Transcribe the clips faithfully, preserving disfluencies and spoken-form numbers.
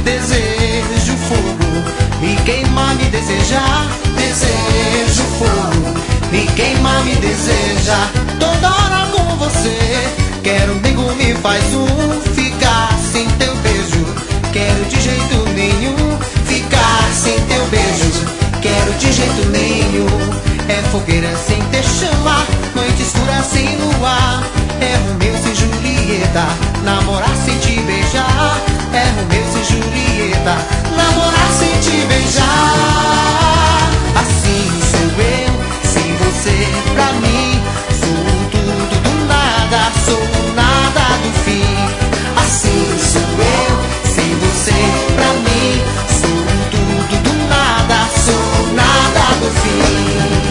desejo fogo, me queima, me desejar. Desejo fogo, me queima, me deseja. Toda hora com você, quero um beijo, me faz um. Ficar sem teu beijo, quero de jeito nenhum. Ficar sem teu beijo, quero de jeito nenhum. É fogueira sem ter chama, noite escura sem luar. É Romeu sem Julieta, namorar sem te beijar. É Romeu sem Julieta, namorar sem te beijar. Assim sou eu, sem você pra mim. Sou tudo do nada, sou nada do fim. Assim sou eu, sem você pra mim. Sou tudo do nada, sou nada do fim.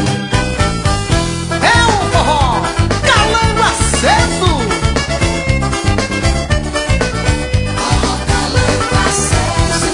É o forró Calango Aceso. Forró Calango Aceso.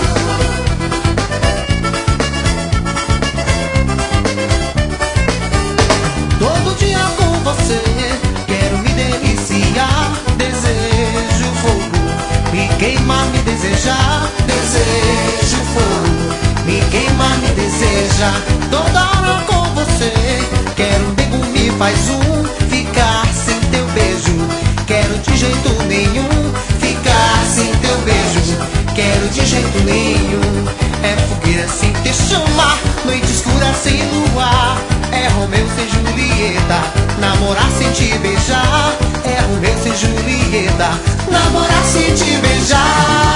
Todo dia com você, quero me deliciar. Desejo fogo, me queima, me desejar. Desejo fogo, me queima, me deseja. Toda hora com você, quero um beijo, me faz um. Ficar sem teu beijo, quero de jeito nenhum. Ficar sem teu beijo, quero de jeito nenhum. É fogueira sem ter chama, noite escura sem luar. É Romeu sem Julieta, namorar sem te beijar. É Romeu sem Julieta, namorar sem te beijar.